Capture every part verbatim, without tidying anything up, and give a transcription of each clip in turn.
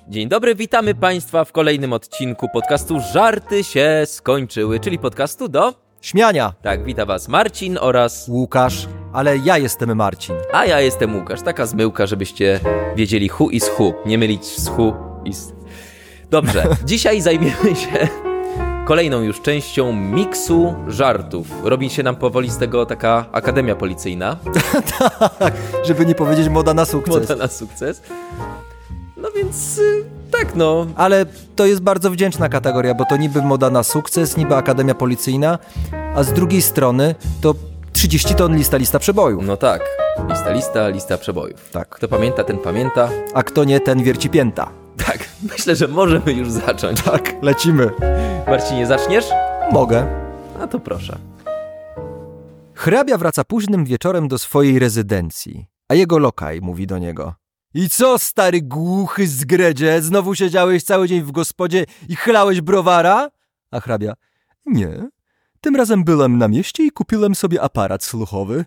Dzień dobry, witamy Państwa w kolejnym odcinku podcastu Żarty się skończyły, czyli podcastu do... śmiania. Tak, wita Was Marcin oraz... Łukasz, ale ja jestem Marcin. A ja jestem Łukasz, taka zmyłka, żebyście wiedzieli who is who, nie mylić z who is... Dobrze, dzisiaj zajmiemy się kolejną już częścią miksu żartów. Robi się nam powoli z tego taka akademia policyjna. Tak, żeby nie powiedzieć moda na sukces. Moda na sukces. No więc y, tak no. Ale to jest bardzo wdzięczna kategoria, bo to niby moda na sukces, niby akademia policyjna, a z drugiej strony to trzydzieści ton lista, lista przebojów. No tak, lista, lista, lista przebojów. Tak. Kto pamięta, ten pamięta. A kto nie, ten wierci pięta. Tak, myślę, że możemy już zacząć. Tak, lecimy. Marcinie, zaczniesz? Mogę. A to proszę. Hrabia wraca późnym wieczorem do swojej rezydencji, a jego lokaj mówi do niego: i co, stary głuchy zgredzie, znowu siedziałeś cały dzień w gospodzie i chlałeś browara? A hrabia: nie, tym razem byłem na mieście i kupiłem sobie aparat słuchowy.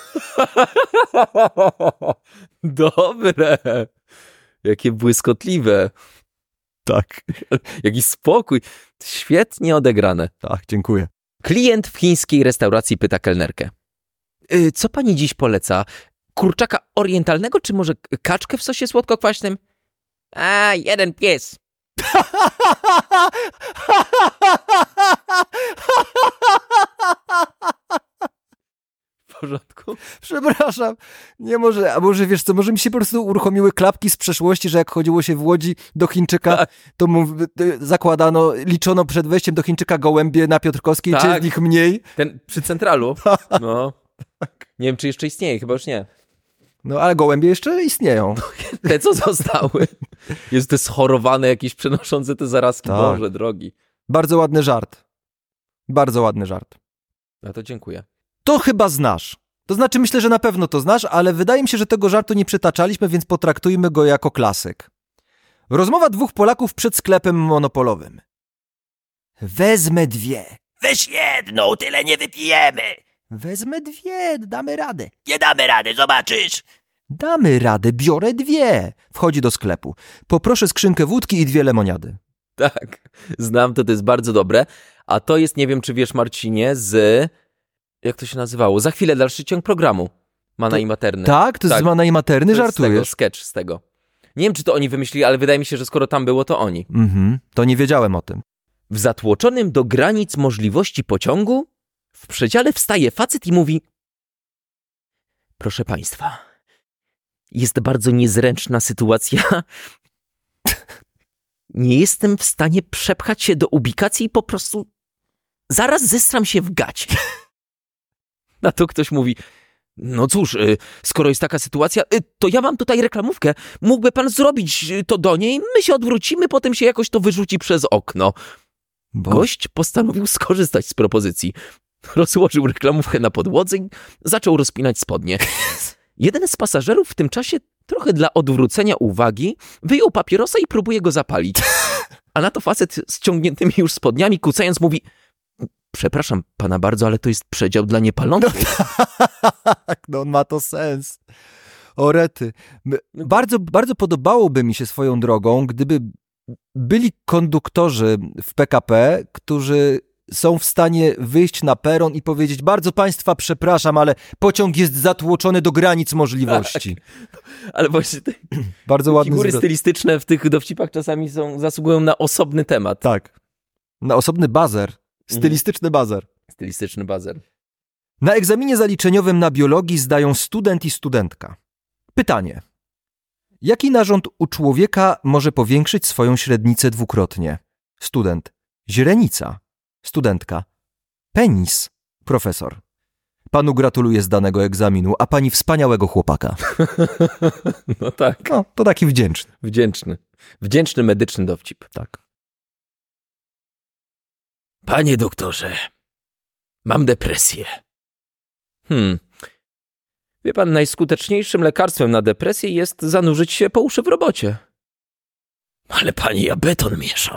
Dobre. Jakie błyskotliwe. Tak. Jaki spokój. Świetnie odegrane. Tak, dziękuję. Klient w chińskiej restauracji pyta kelnerkę: y, co pani dziś poleca? Kurczaka orientalnego, czy może kaczkę w sosie słodko-kwaśnym? A, jeden pies. W porządku? Przepraszam, nie może, a może wiesz co, może mi się po prostu uruchomiły klapki z przeszłości, że jak chodziło się w Łodzi do Chińczyka, tak. to mu zakładano, liczono przed wejściem do Chińczyka gołębie na Piotrkowskiej, tak. Czy z nich mniej? Ten przy centralu? No. Nie wiem, czy jeszcze istnieje, chyba już nie. No, ale gołębie jeszcze istnieją. Te, co zostały. Jest te schorowane jakieś przenoszące te zarazki. Tak. Boże drogi. Bardzo ładny żart. Bardzo ładny żart. No to dziękuję. To chyba znasz. To znaczy, myślę, że na pewno to znasz, ale wydaje mi się, że tego żartu nie przytaczaliśmy, więc potraktujmy go jako klasyk. Rozmowa dwóch Polaków przed sklepem monopolowym. Wezmę dwie. Weź jedną, tyle nie wypijemy. Wezmę dwie, damy radę. Nie damy rady, zobaczysz. Damy radę, biorę dwie. Wchodzi do sklepu. Poproszę skrzynkę wódki i dwie lemoniady. Tak, znam to, to jest bardzo dobre. A to jest, nie wiem, czy wiesz, Marcinie, z... Jak to się nazywało? Za chwilę dalszy ciąg programu. Mana i Materny. Tak? To jest z Mana i Materny? Żartujesz? Z tego, sketch z tego. Nie wiem, czy to oni wymyślili, ale wydaje mi się, że skoro tam było, to oni. Mhm, to nie wiedziałem o tym. W zatłoczonym do granic możliwości pociągu w przedziale wstaje facet i mówi: proszę państwa, jest bardzo niezręczna sytuacja. Nie jestem w stanie przepchać się do ubikacji i po prostu zaraz zesram się w gacie. Na to ktoś mówi: no cóż, skoro jest taka sytuacja, to ja mam tutaj reklamówkę. Mógłby pan zrobić to do niej, my się odwrócimy, potem się jakoś to wyrzuci przez okno. Bo... Gość postanowił skorzystać z propozycji. Rozłożył reklamówkę na podłodze i zaczął rozpinać spodnie. Jeden z pasażerów w tym czasie, trochę dla odwrócenia uwagi, wyjął papierosa i próbuje go zapalić. A na to facet z ciągniętymi już spodniami, kucając, mówi: przepraszam pana bardzo, ale to jest przedział dla niepalących. No tak, no ma to sens. O rety. Bardzo, bardzo podobałoby mi się swoją drogą, gdyby byli konduktorzy w P K P, którzy są w stanie wyjść na peron i powiedzieć: bardzo państwa przepraszam, ale pociąg jest zatłoczony do granic możliwości. Tak. Ale właśnie te bardzo ładny figury zwrot. stylistyczne w tych dowcipach czasami są, zasługują na osobny temat. Tak. Na osobny bazer. Stylistyczny mhm. bazer. Stylistyczny bazer. Na egzaminie zaliczeniowym na biologii zdają student i studentka. Pytanie. Jaki narząd u człowieka może powiększyć swoją średnicę dwukrotnie? Student. Źrenica. Studentka. Penis. Profesor. Panu gratuluję zdanego egzaminu, a pani wspaniałego chłopaka. No tak. No, to taki wdzięczny. Wdzięczny. Wdzięczny medyczny dowcip. Tak. Panie doktorze, mam depresję. Hmm. Wie pan, najskuteczniejszym lekarstwem na depresję jest zanurzyć się po uszy w robocie. Ale pani, ja beton mieszam.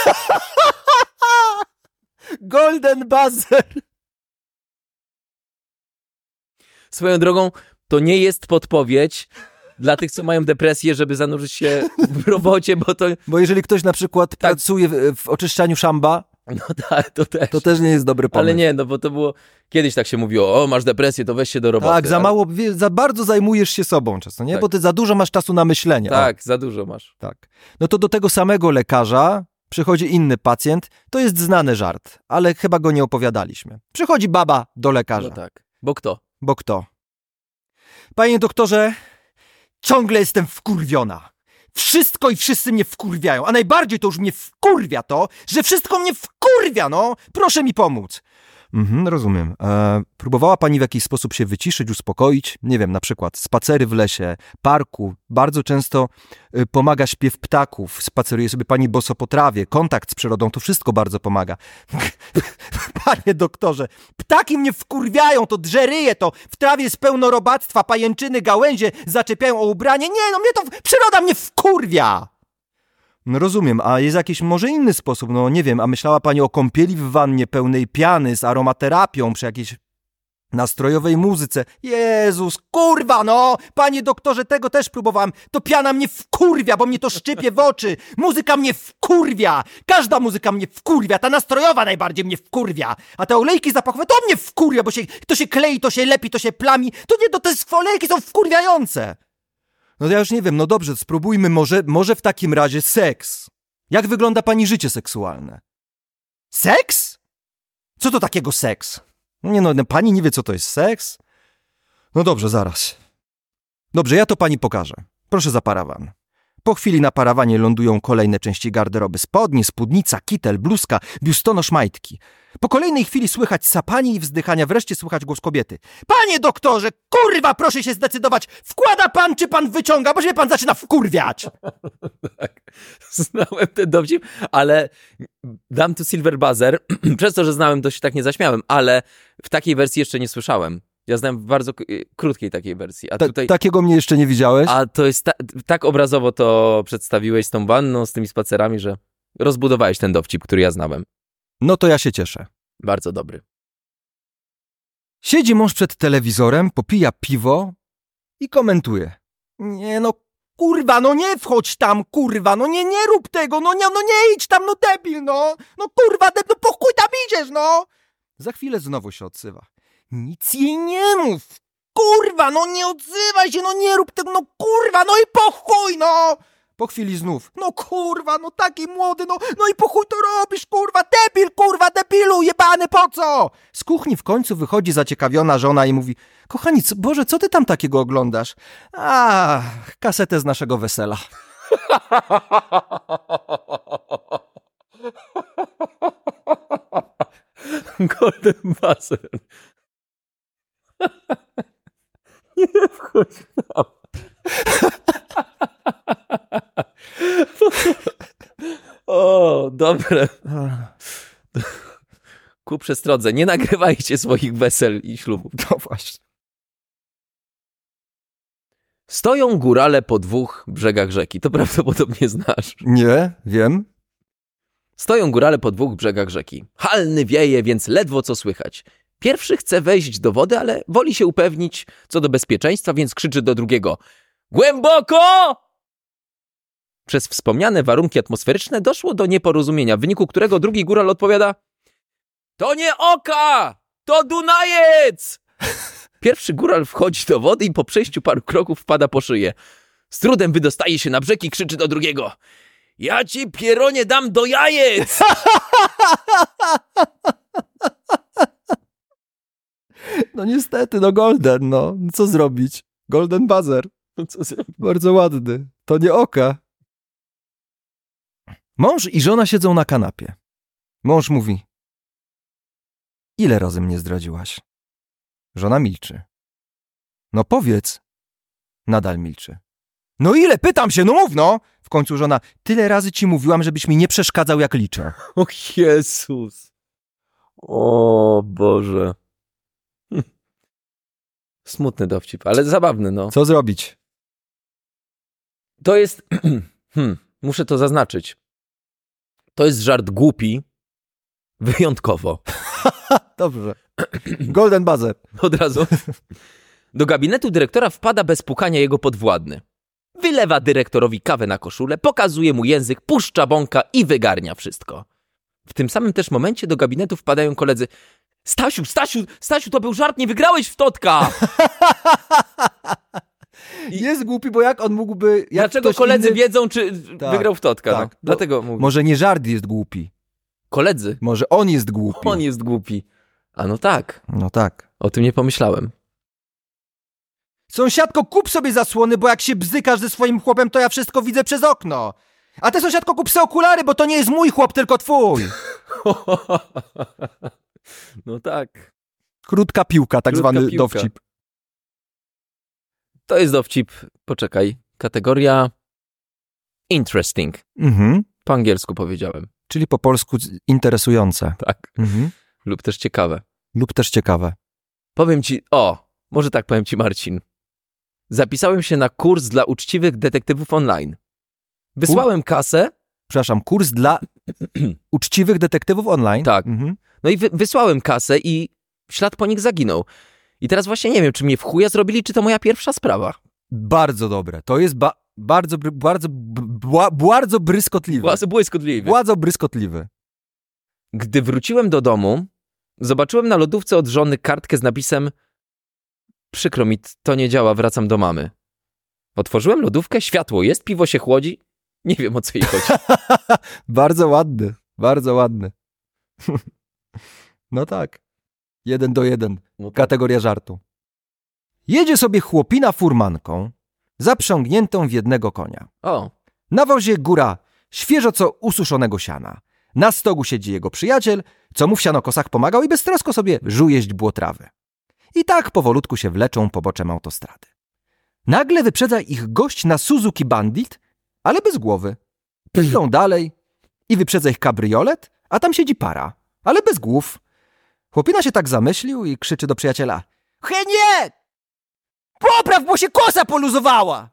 Golden buzzer. Swoją drogą, to nie jest podpowiedź dla tych, co mają depresję, żeby zanurzyć się w robocie, bo to... Bo jeżeli ktoś na przykład pracuje w, w oczyszczaniu szamba, No tak, to też. to też nie jest dobry pomysł. Ale nie, no bo to było... Kiedyś tak się mówiło, o, masz depresję, to weź się do roboty. Tak, za ale... mało, wie, za bardzo zajmujesz się sobą często, nie? Tak. Bo ty za dużo masz czasu na myślenie. Tak, O, za dużo masz. tak. No to do tego samego lekarza przychodzi inny pacjent. To jest znany żart, ale chyba go nie opowiadaliśmy. Przychodzi baba do lekarza. No tak. Bo kto? Bo kto? Panie doktorze, ciągle jestem wkurwiona. Wszystko i wszyscy mnie wkurwiają, a najbardziej to już mnie wkurwia to, że wszystko mnie wkurwia, no! Proszę mi pomóc. Mhm, rozumiem. E, próbowała pani w jakiś sposób się wyciszyć, uspokoić? Nie wiem, na przykład spacery w lesie, parku. Bardzo często y, pomaga śpiew ptaków. Spaceruje sobie pani boso po trawie, kontakt z przyrodą, to wszystko bardzo pomaga. Panie doktorze, ptaki mnie wkurwiają, to drzeryje, to w trawie jest pełno robactwa, pajęczyny, gałęzie zaczepiają o ubranie. Nie, no mnie to, przyroda mnie wkurwia! No rozumiem, a jest jakiś może inny sposób, no nie wiem, a myślała pani o kąpieli w wannie pełnej piany z aromaterapią przy jakiejś nastrojowej muzyce? Jezus, kurwa, no! Panie doktorze, tego też próbowałem. To piana mnie wkurwia, bo mnie to szczypie w oczy. Muzyka mnie wkurwia. Każda muzyka mnie wkurwia. Ta nastrojowa najbardziej mnie wkurwia. A te olejki zapachowe to mnie wkurwia, bo się, to się klei, to się lepi, to się plami. To nie, to te olejki są wkurwiające. No ja już nie wiem, no dobrze, spróbujmy może, może w takim razie seks. Jak wygląda pani życie seksualne? Seks? Co to takiego seks? No nie no, pani nie wie, co to jest seks? No dobrze, zaraz. Dobrze, ja to pani pokażę. Proszę za parawan. Po chwili na parawanie lądują kolejne części garderoby. Spodnie, spódnica, kitel, bluzka, biustonosz, majtki. Po kolejnej chwili słychać sapanie i wzdychania, wreszcie słychać głos kobiety. Panie doktorze, kurwa, proszę się zdecydować. Wkłada pan, czy pan wyciąga, bo się pan zaczyna wkurwiać. Tak, znałem ten dowcip, ale dam tu Silver Buzzer. Przez to, że znałem, to się tak nie zaśmiałem, ale w takiej wersji jeszcze nie słyszałem. Ja znam w bardzo k- krótkiej takiej wersji. A Ta, tutaj... Takiego mnie jeszcze nie widziałeś? A to jest ta, tak obrazowo to przedstawiłeś z tą wanną, z tymi spacerami, że rozbudowałeś ten dowcip, który ja znałem. No to ja się cieszę. Bardzo dobry. Siedzi mąż przed telewizorem, popija piwo i komentuje. Nie no, kurwa, no nie wchodź tam, kurwa, no nie, nie rób tego, no nie, no nie idź tam, no debil, no. No kurwa, debil, no po chuj tam idziesz, no. Za chwilę znowu się odzywa. Nic jej nie mów, kurwa, no nie odzywaj się, no nie rób tego, no kurwa, no i po chuj, no. Po chwili znów, no kurwa, no taki młody, no, no i po chuj to robisz, kurwa, debil, kurwa, debilu, jebany, po co? Z kuchni w końcu wychodzi zaciekawiona żona i mówi, kochani, co, Boże, co ty tam takiego oglądasz? A, kasetę z naszego wesela. Golden Buzzer. Nie wchodź tam. O, dobre. Ku przestrodze, nie nagrywajcie swoich wesel i ślubów. No właśnie. Stoją górale po dwóch brzegach rzeki. To prawdopodobnie znasz. Nie, wiem. Stoją górale po dwóch brzegach rzeki. Halny wieje, więc ledwo co słychać. Pierwszy chce wejść do wody, ale woli się upewnić co do bezpieczeństwa, więc krzyczy do drugiego: głęboko! Przez wspomniane warunki atmosferyczne doszło do nieporozumienia, w wyniku którego drugi góral odpowiada: to nie Oka, to Dunajec! Pierwszy góral wchodzi do wody i po przejściu paru kroków wpada po szyję. Z trudem wydostaje się na brzeg i krzyczy do drugiego: ja ci, pieronie, dam do jajec! No niestety, no Golden, no. Co zrobić? Golden Buzzer. Co zrobić? Bardzo ładny. To nie Oka. Mąż i żona siedzą na kanapie. Mąż mówi: ile razy mnie zdradziłaś? Żona milczy. No powiedz. Nadal milczy. No ile? Pytam się, no mów, no! W końcu żona: tyle razy ci mówiłam, żebyś mi nie przeszkadzał, jak liczę. O Jezus. O Boże. Hm. Smutny dowcip, ale zabawny, no. Co zrobić? To jest... hmm, muszę to zaznaczyć. To jest żart głupi. Wyjątkowo. Dobrze. Golden Buzzer. Od razu. Do gabinetu dyrektora wpada bez pukania jego podwładny. wylewa dyrektorowi kawę na koszulę, pokazuje mu język, puszcza bąka i wygarnia wszystko. W tym samym też momencie do gabinetu wpadają koledzy. Stasiu, Stasiu, Stasiu, to był żart, nie wygrałeś w Totka! I... Jest głupi, bo jak on mógłby... Jak Dlaczego koledzy inny... wiedzą, czy tak, wygrał w Totka? Tak, tak? Dlatego mówię. Może nie żart jest głupi. Koledzy. Może on jest głupi. On jest głupi. A no tak. No tak. O tym nie pomyślałem. Sąsiadko, kup sobie zasłony, bo jak się bzykasz ze swoim chłopem, to ja wszystko widzę przez okno. A ty, sąsiadko, kup sobie okulary, bo to nie jest mój chłop, tylko twój. No tak. Krótka piłka, tak Krótka zwany piłka. dowcip. To jest dowcip, poczekaj, kategoria interesting. Mhm. Po angielsku powiedziałem. Czyli po polsku interesujące. Tak. Mhm. Lub też ciekawe. Lub też ciekawe. Powiem ci, o, może tak powiem ci, Marcin. Zapisałem się na kurs dla uczciwych detektywów online. Wysłałem kasę. Przepraszam, kurs dla uczciwych detektywów online? Tak. Mhm. No i wy, wysłałem kasę i ślad po nich zaginął. I teraz właśnie nie wiem, czy mnie w chuja zrobili, czy to moja pierwsza sprawa. Bardzo dobre. To jest ba- bardzo, bry- bardzo, bła- bardzo bryskotliwe. Bardzo błyskotliwy. Bardzo bryskotliwy. Gdy wróciłem do domu, zobaczyłem na lodówce od żony kartkę z napisem: przykro mi, to nie działa, wracam do mamy. Otworzyłem lodówkę, światło jest, piwo się chłodzi. Nie wiem, o co jej chodzi. Bardzo ładny. Bardzo ładny. No tak. Jeden do jeden. No tak. Kategoria żartu. Jedzie sobie chłopina furmanką, zaprzęgniętą w jednego konia. O, Na wozie góra świeżo co ususzonego siana. Na stogu siedzi jego przyjaciel, co mu w sianokosach pomagał i beztrosko sobie żujeść było trawy. I tak powolutku się wleczą poboczem autostrady. Nagle wyprzedza ich gość na Suzuki Bandit, ale bez głowy. Idą dalej i wyprzedza ich kabriolet, a tam siedzi para, ale bez głów. Chłopina się tak zamyślił i krzyczy do przyjaciela: Henie! Popraw, bo się kosa poluzowała!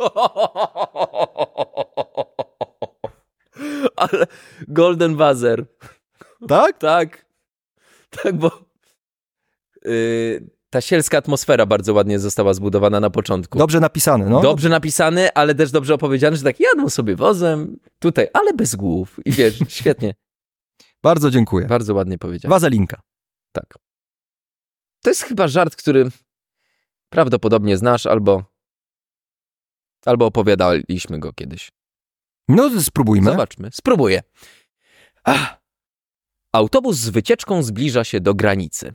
ale Golden Buzzer. Tak? Tak. Tak, bo yy, ta sielska atmosfera bardzo ładnie została zbudowana na początku. Dobrze napisane, no. Dobrze napisany, ale też dobrze opowiedziane, że tak jadą sobie wozem tutaj, ale bez głów. I wiesz, świetnie. Bardzo dziękuję. Bardzo ładnie powiedziane. Wazelinka. Tak. To jest chyba żart, który prawdopodobnie znasz, albo albo opowiadaliśmy go kiedyś. No, spróbujmy. Zobaczmy. Spróbuję. Ach. Autobus z wycieczką zbliża się do granicy.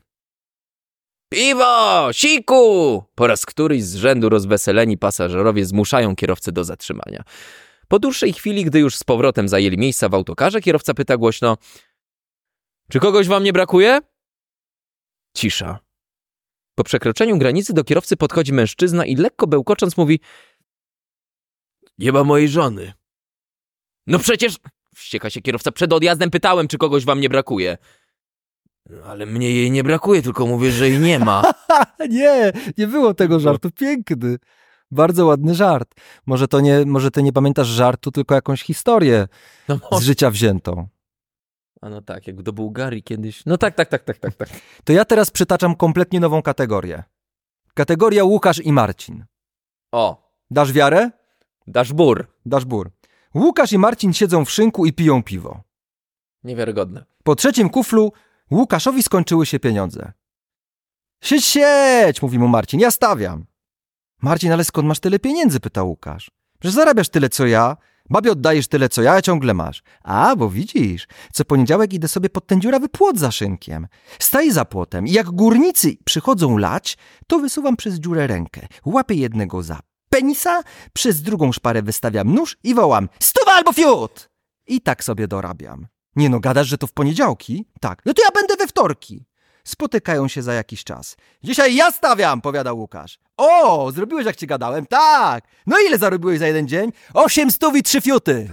Piwo! Siku! Po raz któryś z rzędu rozweseleni pasażerowie zmuszają kierowcę do zatrzymania. Po dłuższej chwili, gdy już z powrotem zajęli miejsca w autokarze, kierowca pyta głośno: czy kogoś wam nie brakuje? Cisza. Po przekroczeniu granicy do kierowcy podchodzi mężczyzna i lekko bełkocząc mówi: nie ma mojej żony. No przecież... Wścieka się kierowca. Przed odjazdem pytałem, czy kogoś wam nie brakuje. No, ale mnie jej nie brakuje, tylko mówię, że jej nie ma. nie, nie było tego żartu. Piękny. Bardzo ładny żart. Może to nie, może ty nie pamiętasz żartu, tylko jakąś historię No, z życia wziętą. A no tak, jak do Bułgarii kiedyś. No tak, tak, tak, tak, tak, tak. To ja teraz przytaczam kompletnie nową kategorię. Kategoria Łukasz i Marcin. O, Dasz wiarę? dasz bur. Dasz bór. Łukasz i Marcin siedzą w szynku i piją piwo. Niewiarygodne. Po trzecim kuflu Łukaszowi skończyły się pieniądze. Siedź, siedź, mówi mu Marcin, ja stawiam. Marcin, ale skąd masz tyle pieniędzy, pyta Łukasz. Przecież zarabiasz tyle, co ja, babie oddajesz tyle, co ja, a ciągle masz. A, bo widzisz, co poniedziałek idę sobie pod ten dziurawy płot za szynkiem. Staję za płotem i jak górnicy przychodzą lać, to wysuwam przez dziurę rękę. Łapię jednego za penisa, przez drugą szparę wystawiam nóż i wołam: stuwa albo fiut! I tak sobie dorabiam. Nie no, gadasz, że to w poniedziałki? Tak. No to ja będę we wtorki. Spotykają się za jakiś czas. Dzisiaj ja stawiam, powiada Łukasz. O, zrobiłeś jak ci gadałem? Tak. No ile zarobiłeś za jeden dzień? Osiem stów i trzy fiuty.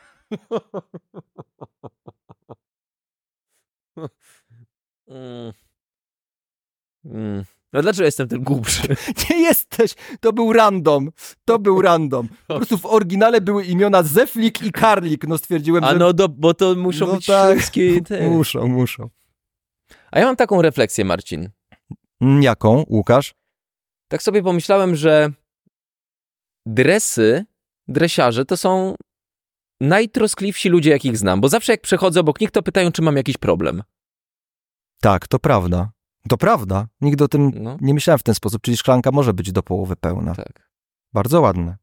Mm. Mm. No dlaczego jestem ten głupszy? Nie jesteś. To był random. To był random. Po prostu w oryginale były imiona Zeflik i Karlik. No stwierdziłem, A że... no, do, bo to muszą No być tak. śląskie. Te. Muszą, muszą. A ja mam taką refleksję, Marcin. Mm, Jaką, Łukasz? Tak sobie pomyślałem, że dresy, dresiarze to są najtroskliwsi ludzie, jakich znam, bo zawsze jak przechodzę obok nich, to pytają, czy mam jakiś problem. Tak, to prawda. To prawda. Nigdy o tym No. nie myślałem w ten sposób, czyli szklanka może być do połowy pełna. Tak. Bardzo ładne.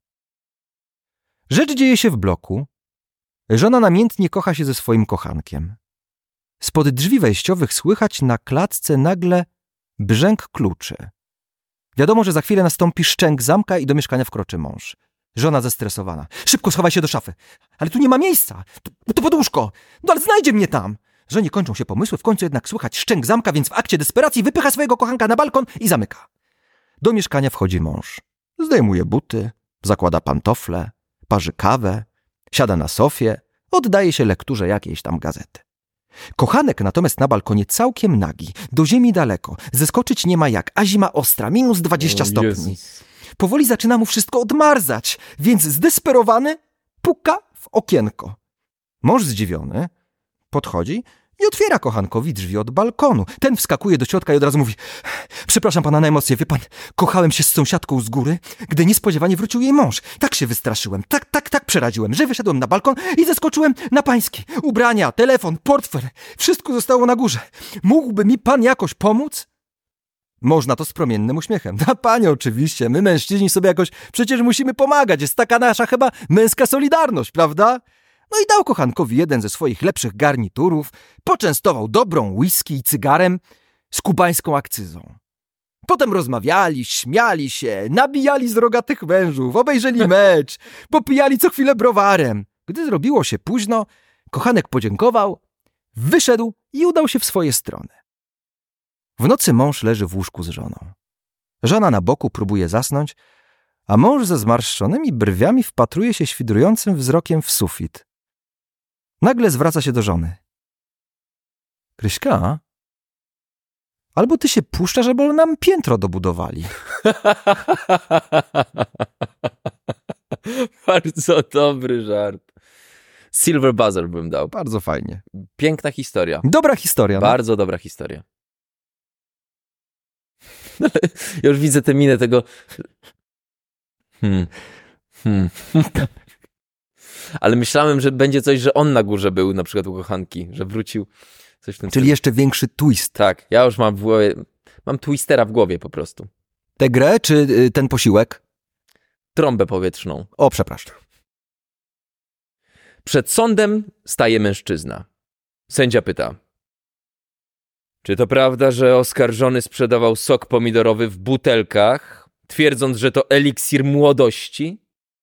Rzecz dzieje się w bloku. Żona namiętnie kocha się ze swoim kochankiem. Spod drzwi wejściowych słychać na klatce nagle brzęk kluczy. Wiadomo, że za chwilę nastąpi szczęk zamka i do mieszkania wkroczy mąż. Żona zestresowana. Szybko schowaj się do szafy. Ale tu nie ma miejsca. To, to pod łóżko. No ale znajdzie mnie tam. Żonie kończą się pomysły, w końcu jednak słychać szczęk zamka, więc w akcie desperacji wypycha swojego kochanka na balkon i zamyka. Do mieszkania wchodzi mąż. Zdejmuje buty, zakłada pantofle, parzy kawę, siada na sofie, oddaje się lekturze jakiejś tam gazety. Kochanek natomiast na balkonie całkiem nagi, do ziemi daleko, zeskoczyć nie ma jak, a zima ostra, minus dwadzieścia stopni. Jezus. Powoli zaczyna mu wszystko odmarzać, więc zdesperowany puka w okienko. Mąż zdziwiony podchodzi i otwiera kochankowi drzwi od balkonu. Ten wskakuje do środka i od razu mówi: przepraszam pana na emocje, wie pan, kochałem się z sąsiadką z góry, gdy niespodziewanie wrócił jej mąż. Tak się wystraszyłem, tak, tak, tak przeraziłem, że wyszedłem na balkon i zeskoczyłem na pańskie. Ubrania, telefon, portfel, wszystko zostało na górze. Mógłby mi pan jakoś pomóc? Mąż na to z promiennym uśmiechem. No panie, oczywiście, my mężczyźni sobie jakoś przecież musimy pomagać. Jest taka nasza chyba męska solidarność, prawda? No i dał kochankowi jeden ze swoich lepszych garniturów, poczęstował dobrą whisky i cygarem z kubańską akcyzą. Potem rozmawiali, śmiali się, nabijali z rogatych wężów, obejrzeli mecz, popijali co chwilę browarem. Gdy zrobiło się późno, kochanek podziękował, wyszedł i udał się w swoje strony. W nocy mąż leży w łóżku z żoną. Żona na boku próbuje zasnąć, a mąż ze zmarszczonymi brwiami wpatruje się świdrującym wzrokiem w sufit. Nagle zwraca się do żony. Kryśka, albo ty się puszczasz, albo nam piętro dobudowali. Bardzo dobry żart. Silver buzzer bym dał. Bardzo fajnie. Piękna historia. Dobra historia. Bardzo dobra historia. Ja już widzę tę minę tego... Hmm. Hmm. Ale myślałem, że będzie coś, że on na górze był, na przykład u kochanki, że wrócił. Coś w tym Czyli stylu. jeszcze większy twist. Tak, ja już mam w głowie, mam twistera w głowie po prostu. Tę grę, czy y, ten posiłek? Trąbę powietrzną. O, przepraszam. Przed sądem staje mężczyzna. Sędzia pyta: czy to prawda, że oskarżony sprzedawał sok pomidorowy w butelkach, twierdząc, że to eliksir młodości?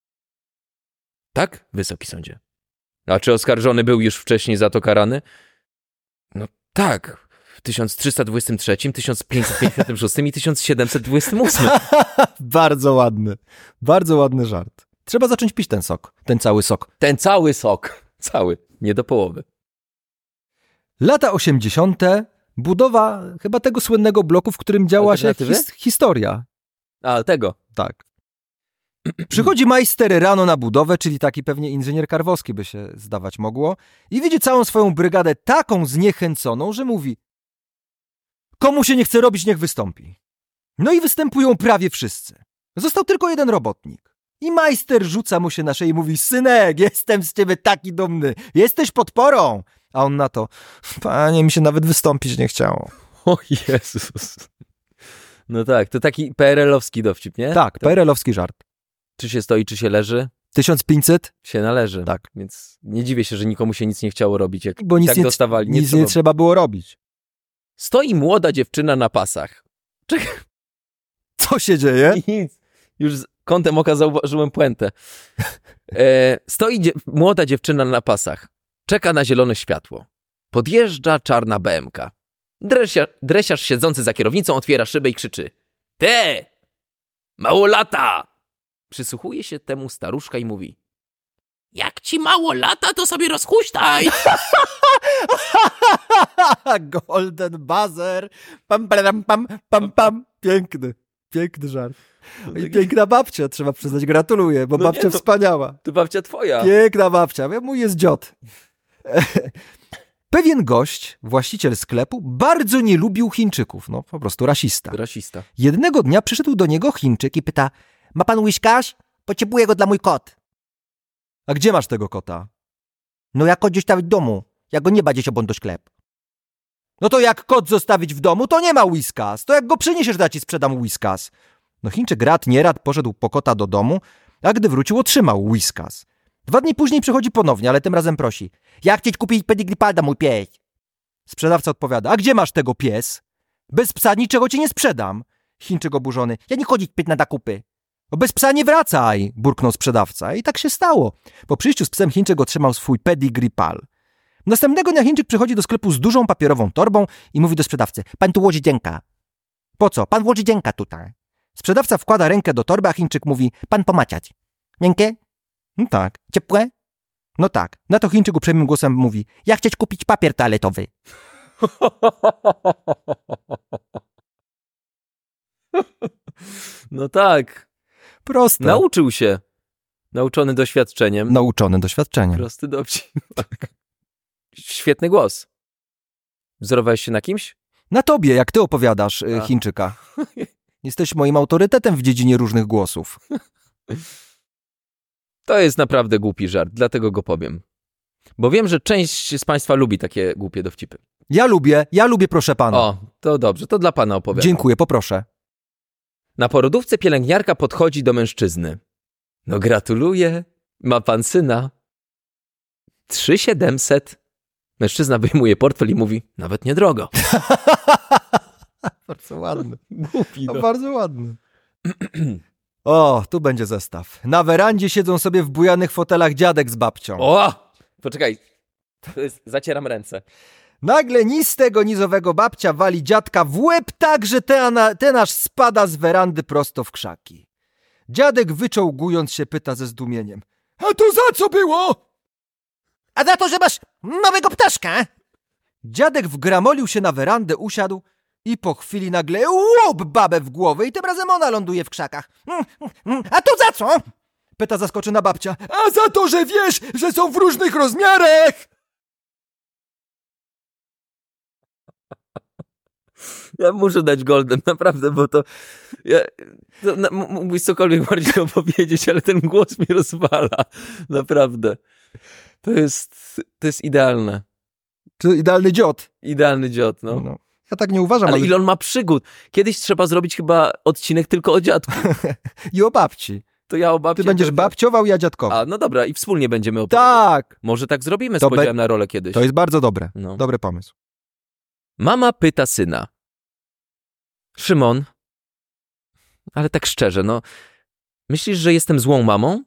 Tak, wysoki sądzie. A czy oskarżony był już wcześniej za to karany? No tak, w tysiąc trzysta dwudziestym trzecim, tysiąc pięćset pięćdziesiątym szóstym i tysiąc siedemset dwudziestym ósmym. Bardzo ładny. Bardzo ładny żart. Trzeba zacząć pić ten sok. Ten cały sok. Ten cały sok. Cały. Nie do połowy. Lata osiemdziesiąte. Budowa chyba tego słynnego bloku, w którym działa się Alternatywy? his- historia. A, tego. Tak. Przychodzi majster rano na budowę, czyli taki pewnie inżynier Karwowski by się zdawać mogło, i widzi całą swoją brygadę taką zniechęconą, że mówi: komu się nie chce robić, niech wystąpi. No i występują prawie wszyscy. Został tylko jeden robotnik. I majster rzuca mu się na szyję i mówi: synek, jestem z ciebie taki dumny, jesteś podporą. A on na to: panie, mi się nawet wystąpić nie chciało. O Jezus. No tak, to taki P R L-owski dowcip, nie? Tak, P R L-owski żart. Czy się stoi, czy się leży? tysiąc pięćset? Się należy. Tak. Więc nie dziwię się, że nikomu się nic nie chciało robić, jak Bo nic, tak nie, dostawali. nic trzeba... nie trzeba było robić. Stoi młoda dziewczyna na pasach. Czekaj. Co się dzieje? Nic. Już z kątem oka zauważyłem puentę. E, stoi dzie- młoda dziewczyna na pasach. Czeka na zielone światło. Podjeżdża czarna B M K. Dresia- dresiarz siedzący za kierownicą otwiera szybę i krzyczy: te! Mało lata! Przysłuchuje się temu staruszka i mówi: jak ci mało lata, to sobie rozhuśtaj! Golden buzzer. Pam, pam, pam, pam, pam. Piękny, piękny żart. I piękna babcia, trzeba przyznać, gratuluję, bo No babcia nie, to- wspaniała. To babcia twoja. Piękna babcia, mój jest dziot. Pewien gość, właściciel sklepu, bardzo nie lubił Chińczyków. No, po prostu rasista. Rasista. Jednego dnia przyszedł do niego Chińczyk i pyta: ma pan łyżkarz? Potrzebuję go dla mój kot. A gdzie masz tego kota? No jak kot gdzieś tam w domu. Jak go nie będzie się do sklep. No to jak kot zostawić w domu, to nie ma Whiskas. To jak go przyniesiesz, to ja ci sprzedam Whiskas. No Chińczyk rad nie rad poszedł po kota do domu, a gdy wrócił, otrzymał Whiskas. Dwa dni później przychodzi ponownie, ale tym razem prosi. Ja chcę kupić pedigree palda, mój pies. Sprzedawca odpowiada, a gdzie masz tego pies? Bez psa niczego ci nie sprzedam. Chińczyk oburzony. Ja nie chodzić pyt na zakupy. O, bez psa nie wracaj, burknął sprzedawca. I tak się stało. Po przyjściu z psem Chińczyk otrzymał swój pedigree pal. Następnego dnia Chińczyk przychodzi do sklepu z dużą papierową torbą i mówi do sprzedawcy. Pan tu włoży dzięka. Po co? Pan włoży dzięka tutaj. Sprzedawca wkłada rękę do torby, a Chińczyk mówi. Pan pomaciać. Miękkie? No tak. Ciepłe? No tak. Na to Chińczyk uprzejmym głosem mówi. Ja chcę kupić papier toaletowy. No tak. Proste. Nauczył się. Nauczony doświadczeniem. Nauczony doświadczeniem. Prosty dowcip. Świetny głos. Wzorowałeś się na kimś? Na tobie, jak ty opowiadasz y, A. Chińczyka. Jesteś moim autorytetem w dziedzinie różnych głosów. To jest naprawdę głupi żart, dlatego go powiem. Bo wiem, że część z państwa lubi takie głupie dowcipy. Ja lubię, ja lubię, proszę pana. O, to dobrze, to dla pana opowiadam. Dziękuję, poproszę. Na porodówce pielęgniarka podchodzi do mężczyzny. No gratuluję, ma pan syna. Trzy siedemset. Mężczyzna wyjmuje portfel i mówi, nawet niedrogo. Bardzo ładny. Głupi, no. Bardzo ładny. O, tu będzie zestaw. Na werandzie siedzą sobie w bujanych fotelach dziadek z babcią. O! Poczekaj, to jest, zacieram ręce. Nagle ni z tego nizowego babcia wali dziadka w łeb tak, że ten, ten aż spada z werandy prosto w krzaki. Dziadek wyczołgując się pyta ze zdumieniem. A to za co było? A za to, że masz nowego ptaszka. Dziadek wgramolił się na werandę, usiadł i po chwili nagle łup babę w głowę i tym razem ona ląduje w krzakach. A to za co? Pyta zaskoczona babcia. A za to, że wiesz, że są w różnych rozmiarach! Ja muszę dać golden, naprawdę, bo to... Ja, to na, mógłbyś cokolwiek bardziej opowiedzieć, ale ten głos mnie rozwala. Naprawdę. To jest, to jest idealne. To idealny dziot. Idealny dziot, no. No. Ja tak nie uważam, Ale ale... ile on ma przygód. Kiedyś trzeba zrobić chyba odcinek tylko o dziadku. I o babci. To ja o babci... Ty będziesz babciował, ja dziadkował. A, no dobra, i wspólnie będziemy opowiadać. Tak! Może tak zrobimy z To be- podziałem na rolę kiedyś. To jest bardzo dobre. No. Dobry pomysł. Mama pyta syna. Szymon, ale tak szczerze, no, myślisz, że jestem złą mamą?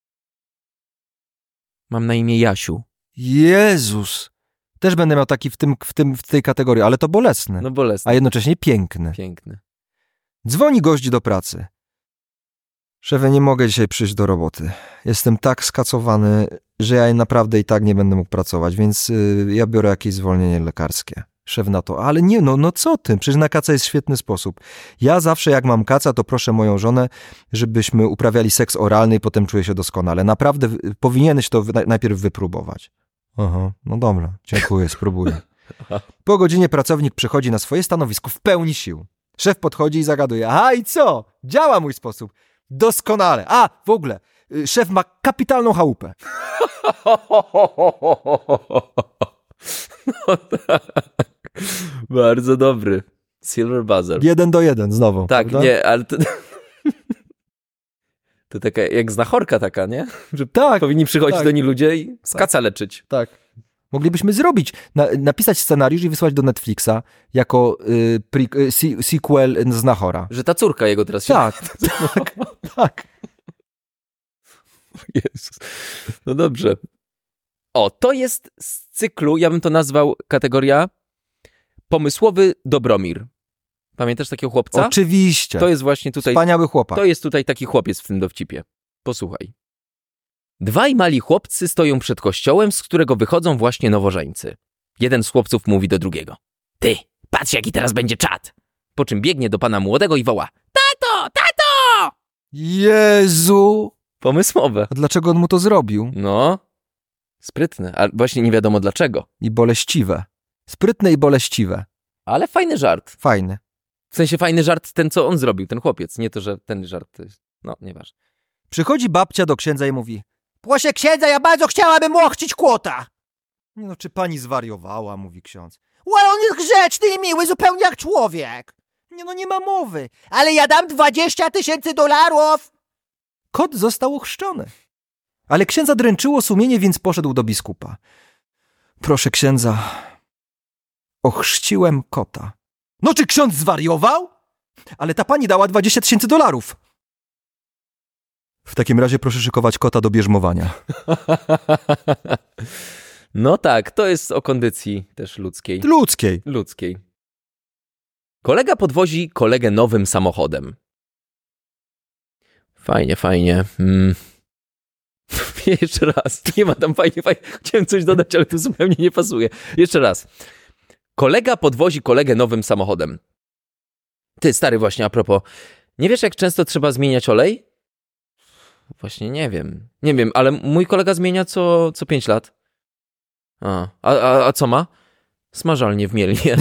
Mam na imię Jasiu. Jezus! Też będę miał taki w, tym, w, tym, w tej kategorii, ale to bolesny. No bolesne. A jednocześnie piękny. Piękny. Dzwoni gość do pracy. Szefie, nie mogę dzisiaj przyjść do roboty. Jestem tak skacowany, że ja naprawdę i tak nie będę mógł pracować, więc y, ja biorę jakieś zwolnienie lekarskie. Szef na to, ale nie, no, no co ty? Przecież na kaca jest świetny sposób. Ja zawsze jak mam kaca, to proszę moją żonę, żebyśmy uprawiali seks oralny i potem czuję się doskonale. Naprawdę y, powinieneś to wy, najpierw wypróbować. Aha, no dobra, dziękuję, spróbuję. Po godzinie pracownik przychodzi na swoje stanowisko w pełni sił. Szef podchodzi i zagaduje, aha i co? Działa mój sposób. Doskonale. A, w ogóle, y, szef ma kapitalną chałupę. No tak. Bardzo dobry. Silver buzzer. Jeden do jeden znowu. Tak, prawda? nie, ale to... To taka jak znachorka taka, nie? Że Tak, powinni przychodzić tak. do niej ludzie i z kaca leczyć. tak. Moglibyśmy zrobić, na, napisać scenariusz i wysłać do Netflixa jako y, pre, y, se, sequel Znachora. Że ta córka jego teraz się... Tak, tak, tak. Jezus. No dobrze. O, to jest z cyklu, ja bym to nazwał kategoria pomysłowy Dobromir. Pamiętasz takiego chłopca? Oczywiście. To jest właśnie tutaj... Wspaniały chłopak. To jest tutaj taki chłopiec w tym dowcipie. Posłuchaj. Dwaj mali chłopcy stoją przed kościołem, z którego wychodzą właśnie nowożeńcy. Jeden z chłopców mówi do drugiego. Ty, patrz jaki teraz będzie czad. Po czym biegnie do pana młodego i woła. Tato, tato! Jezu! Pomysłowe. A dlaczego on mu to zrobił? No, sprytne, ale właśnie nie wiadomo dlaczego. I boleściwe. Sprytne i boleściwe. Ale fajny żart. Fajny. W sensie fajny żart ten, co on zrobił, ten chłopiec. Nie to, że ten żart to jest... No, nieważne. Przychodzi babcia do księdza i mówi: Proszę księdza, ja bardzo chciałabym ochrzcić kłota. Nie no, czy pani zwariowała, mówi ksiądz. Ale on jest grzeczny i miły, zupełnie jak człowiek. Nie no, nie ma mowy. Ale ja dam dwadzieścia tysięcy dolarów. Kot został ochrzczony. Ale księdza dręczyło sumienie, więc poszedł do biskupa. Proszę księdza, ochrzciłem kota. No czy ksiądz zwariował? Ale ta pani dała dwadzieścia tysięcy dolarów. W takim razie proszę szykować kota do bierzmowania. No tak, to jest o kondycji też ludzkiej. Ludzkiej. Ludzkiej. Kolega podwozi kolegę nowym samochodem. Fajnie, fajnie. Hmm. Jeszcze raz. Nie ma tam fajnie, fajnie. Chciałem coś dodać, ale to zupełnie nie pasuje. Jeszcze raz. Kolega podwozi kolegę nowym samochodem. Ty, stary, właśnie a propos. Nie wiesz, jak często trzeba zmieniać olej? Właśnie nie wiem. Nie wiem, ale mój kolega zmienia co, co pięć lat. A, a, a, a co ma? Smażalnię w Mielnie.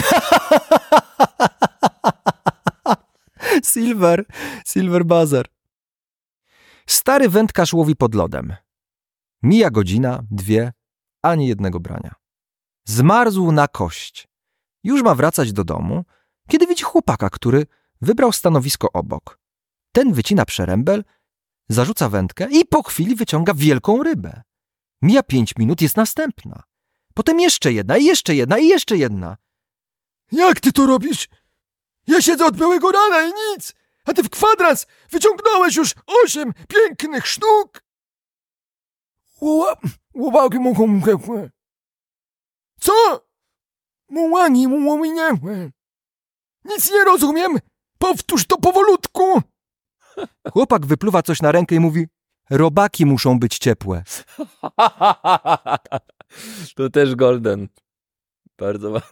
Silver. Silver Bazar. Stary wędkarz łowi pod lodem. Mija godzina, dwie, ani jednego brania. Zmarzł na kość. Już ma wracać do domu, kiedy widzi chłopaka, który wybrał stanowisko obok. Ten wycina przerębel, zarzuca wędkę i po chwili wyciąga wielką rybę. Mija pięć minut, jest następna. Potem jeszcze jedna, i jeszcze jedna, i jeszcze jedna. Jak ty to robisz? Ja siedzę od białego rana i nic, a ty w kwadrans wyciągnąłeś już osiem pięknych sztuk. Łopaki mu komkekłe. Co? Mułani mu ominęły. Nic nie rozumiem. Powtórz to powolutku. Chłopak wypluwa coś na rękę i mówi: robaki muszą być ciepłe. To też golden. Bardzo ładnie.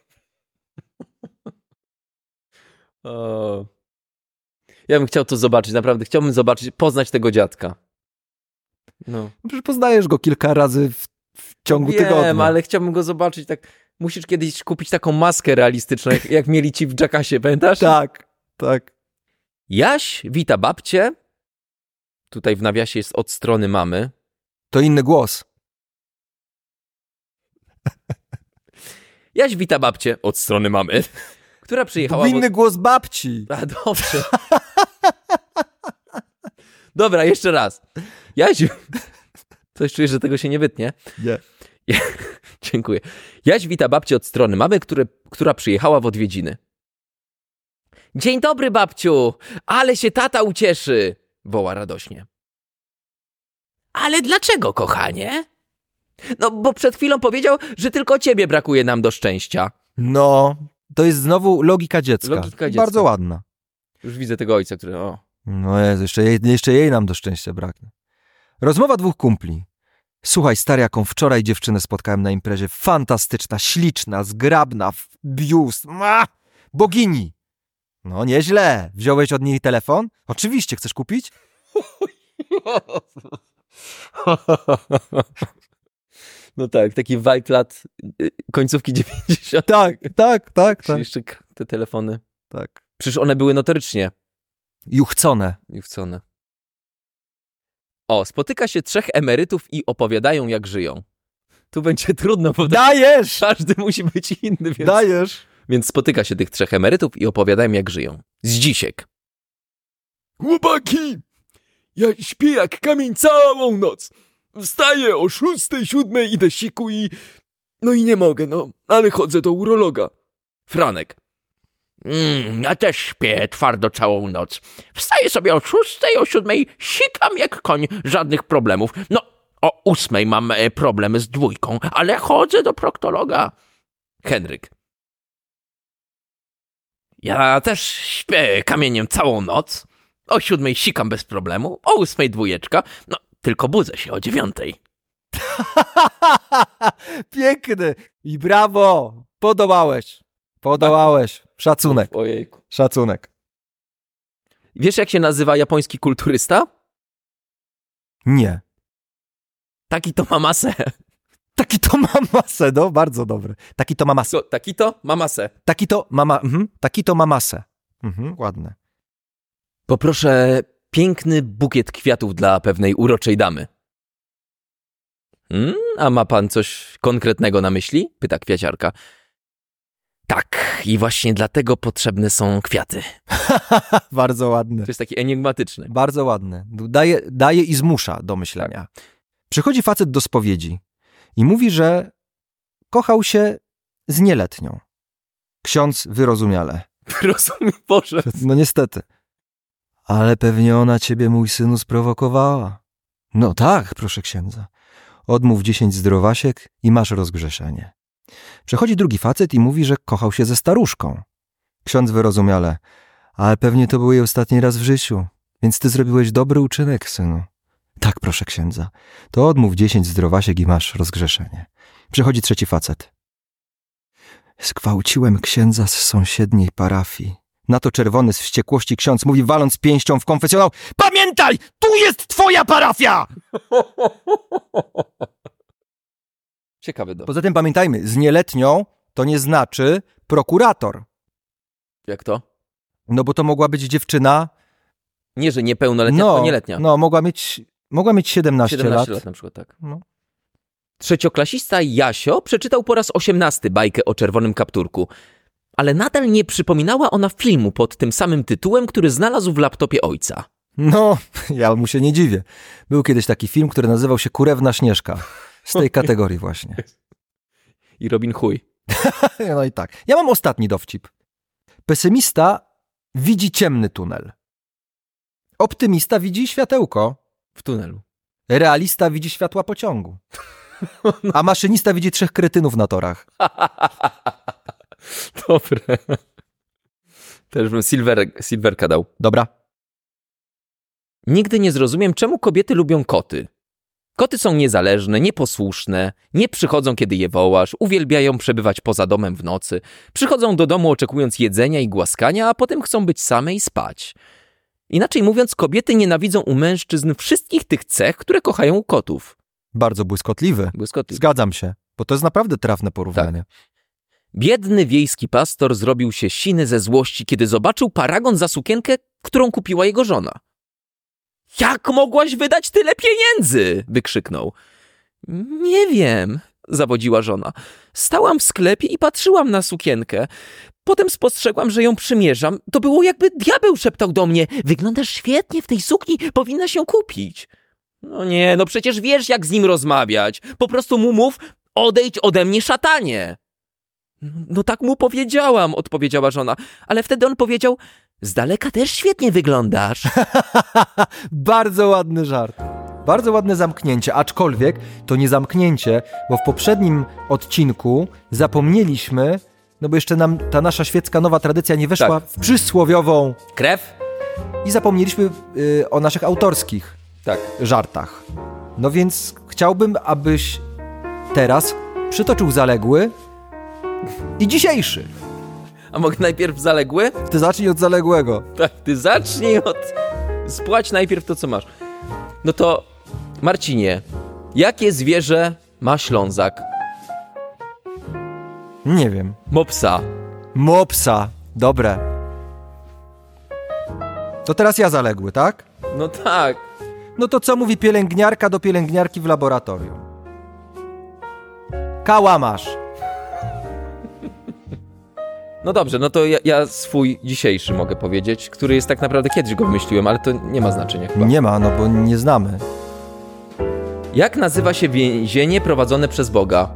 O. Ja bym chciał to zobaczyć, naprawdę. Chciałbym zobaczyć, poznać tego dziadka. No. Przecież poznajesz go kilka razy w, w ciągu Wiem, tygodnia. ale chciałbym go zobaczyć tak. Musisz kiedyś kupić taką maskę realistyczną, jak, jak mieli ci w Jackassie, pamiętasz? Tak, tak. Jaś wita babcię. Tutaj w nawiasie jest od strony mamy. To inny głos. Jaś wita babcię od strony mamy, która przyjechała... To inny od... głos babci. A, dobrze. Dobra, jeszcze raz. Jaś... Coś czuję, że tego się nie wytnie. Nie. Ja... Dziękuję. Jaś wita babcię od strony mamy, które... która przyjechała w odwiedziny. Dzień dobry, babciu! Ale się tata ucieszy! Woła radośnie. Ale dlaczego, kochanie? No, bo przed chwilą powiedział, że tylko ciebie brakuje nam do szczęścia. No, to jest znowu logika dziecka. Logika dziecka. Bardzo ładna. Już widzę tego ojca, który... O. No Jezu, jeszcze jej, jeszcze jej nam do szczęścia braknie. Rozmowa dwóch kumpli. Słuchaj, stary, jaką wczoraj dziewczynę spotkałem na imprezie. Fantastyczna, śliczna, zgrabna, biust, ma, bogini. No nieźle. Wziąłeś od niej telefon? Oczywiście, chcesz kupić? No tak, taki vibe lat końcówki dziewięćdziesiątych. Tak, tak, tak, tak. Jeszcze te telefony. tak. Przecież one były notorycznie Juchcone. juchcone. O, spotyka się trzech emerytów i opowiadają, jak żyją. Tu będzie trudno, bo Dajesz! każdy musi być inny, więc... Dajesz! Więc spotyka się tych trzech emerytów i opowiadają, jak żyją. Zdzisiek. Chłopaki, ja śpię jak kamień całą noc. Wstaję o szóstej, siódmej, idę siku i... No i nie mogę, no, ale chodzę do urologa. Franek. Mm, ja też śpię twardo całą noc. Wstaję sobie o szóstej, o siódmej, sikam jak koń, żadnych problemów. No, o ósmej mam e, problemy z dwójką, ale chodzę do proktologa. Henryk. Ja też śpię kamieniem całą noc. O siódmej sikam bez problemu, o ósmej dwójeczka, no tylko budzę się o dziewiątej. Piękny! I brawo! Podołałeś. Podołałeś. Szacunek. Ojejku. Szacunek. Wiesz, jak się nazywa japoński kulturysta? Nie. Taki to Mamase. Taki to ma masę, no bardzo dobre. Taki to ma masę. Taki to Mamase. Taki to mama, mhm. Taki to ma masę. Mhm, ładne. Poproszę piękny bukiet kwiatów dla pewnej uroczej damy. Hmm, a ma pan coś konkretnego na myśli? Pyta kwiaciarka. Tak, i właśnie dlatego potrzebne są kwiaty. Bardzo ładne. To jest takie enigmatyczne. Bardzo ładne. Daje, daje i zmusza do myślenia. Przychodzi facet do spowiedzi i mówi, że kochał się z nieletnią. Ksiądz wyrozumiale. Rozumiem, Boże. No niestety. Ale pewnie ona ciebie, mój synu, sprowokowała. No tak, proszę księdza. Odmów dziesięć zdrowasiek i masz rozgrzeszenie. Przechodzi drugi facet i mówi, że kochał się ze staruszką. Ksiądz wyrozumiale. Ale pewnie to był jej ostatni raz w życiu, więc ty zrobiłeś dobry uczynek, synu. Tak, proszę księdza. To odmów dziesięć zdrowasiek i masz rozgrzeszenie. Przychodzi trzeci facet. Zgwałciłem księdza z sąsiedniej parafii. Na to czerwony z wściekłości ksiądz mówi, waląc pięścią w konfesjonał: pamiętaj, tu jest twoja parafia! Ciekawy dowód. Poza tym pamiętajmy, z nieletnią to nie znaczy prokurator. Jak to? No bo to mogła być dziewczyna... Nie, że niepełnoletnia, no, tylko nieletnia. No, mogła mieć, mogła mieć siedemnaście, siedemnaście lat. lat na przykład, tak. No. Trzecioklasista Jasio przeczytał po raz osiemnasty bajkę o czerwonym kapturku, ale nadal nie przypominała ona filmu pod tym samym tytułem, który znalazł w laptopie ojca. No, ja mu się nie dziwię. Był kiedyś taki film, który nazywał się Kurewna Śnieżka. Z tej kategorii właśnie. I Robin Chuj. No i tak. Ja mam ostatni dowcip. Pesymista widzi ciemny tunel. Optymista widzi światełko. W tunelu. Realista widzi światła pociągu. A maszynista widzi trzech kretynów na torach. Dobre. Też bym silver, silverka dał. Dobra. Nigdy nie zrozumiem, czemu kobiety lubią koty. Koty są niezależne, nieposłuszne, nie przychodzą, kiedy je wołasz, uwielbiają przebywać poza domem w nocy, przychodzą do domu oczekując jedzenia i głaskania, a potem chcą być same i spać. Inaczej mówiąc, kobiety nienawidzą u mężczyzn wszystkich tych cech, które kochają u kotów. Bardzo błyskotliwy. Błyskotliwy. Zgadzam się, bo to jest naprawdę trafne porównanie. Tak. Biedny wiejski pastor zrobił się siny ze złości, kiedy zobaczył paragon za sukienkę, którą kupiła jego żona. Jak mogłaś wydać tyle pieniędzy? Wykrzyknął. Nie wiem, zawodziła żona. Stałam w sklepie i patrzyłam na sukienkę. Potem spostrzegłam, że ją przymierzam. To było, jakby diabeł szeptał do mnie: wyglądasz świetnie w tej sukni, powinnaś ją kupić. No nie, no przecież wiesz, jak z nim rozmawiać. Po prostu mu mów: odejdź ode mnie, szatanie. No tak mu powiedziałam, odpowiedziała żona. Ale wtedy on powiedział: z daleka też świetnie wyglądasz. Bardzo ładny żart. Bardzo ładne zamknięcie, aczkolwiek to nie zamknięcie, bo w poprzednim odcinku zapomnieliśmy, no bo jeszcze nam ta nasza świecka nowa tradycja nie weszła Tak. w przysłowiową Krew? i zapomnieliśmy y, o naszych autorskich Tak. żartach. No więc chciałbym, abyś teraz przytoczył zaległy i dzisiejszy. A mogę najpierw zaległy? Ty zacznij od zaległego. Tak, ty zacznij od... Spłać najpierw to, co masz. No to, Marcinie, jakie zwierzę ma Ślązak? Nie wiem. Mopsa. Mopsa. Dobre. To teraz ja zaległy, tak? No tak. No to co mówi pielęgniarka do pielęgniarki w laboratorium? Kałamarz. No dobrze, no to ja, ja swój dzisiejszy mogę powiedzieć, który jest tak naprawdę kiedyś go wymyśliłem, ale to nie ma znaczenia chyba. Nie ma, no bo nie znamy. Jak nazywa się więzienie prowadzone przez Boga?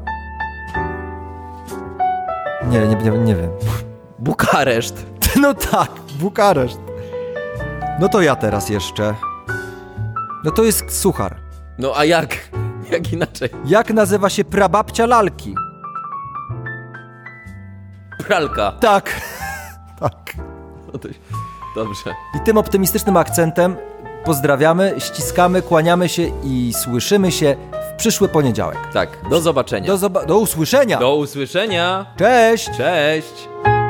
Nie, nie, nie, nie wiem. Bukareszt. No tak, Bukareszt. No to ja teraz jeszcze. No to jest suchar. No a jak? Jak inaczej? Jak nazywa się prababcia lalki? Pralka. Tak. Tak. No to... Dobrze. I tym optymistycznym akcentem pozdrawiamy, ściskamy, kłaniamy się i słyszymy się w przyszły poniedziałek. Tak, do zobaczenia. Do, zoba- do usłyszenia. Do usłyszenia. Cześć. Cześć.